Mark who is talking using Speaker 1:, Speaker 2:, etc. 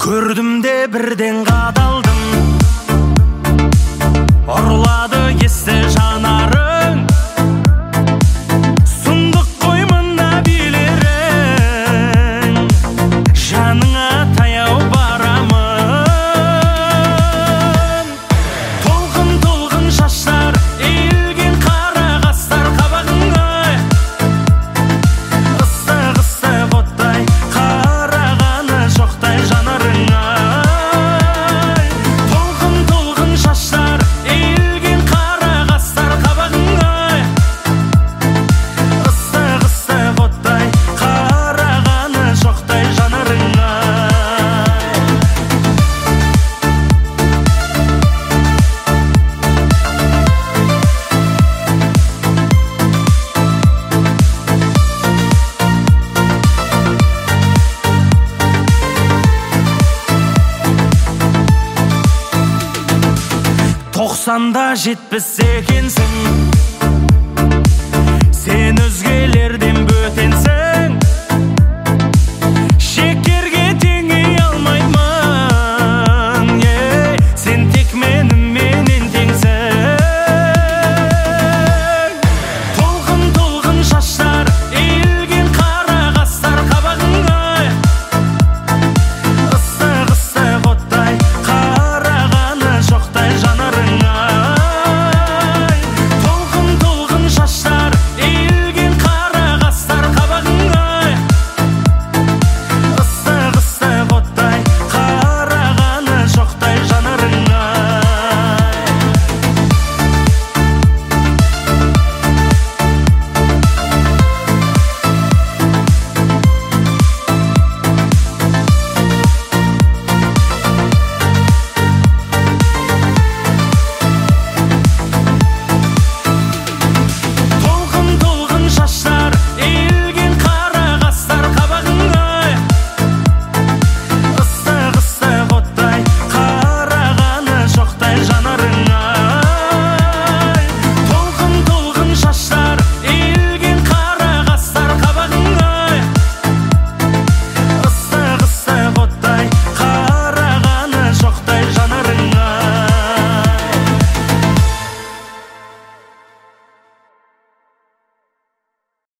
Speaker 1: Көрдім де бірден қадалдым, ұрлады есті жанарың. Сұмдық қой мына билерің, жаныңа таяу барамын. Толқын шаштар, иілген қара қастар қабағыңа, ыстық оттай қарағаны жоқтай жанарыңа. Толқын шаштар, иілген қара қастар қабағыңа, ыстық оттай қарағаны жоқтай жанарыңа. Тоқсанда жетпіс екенсің,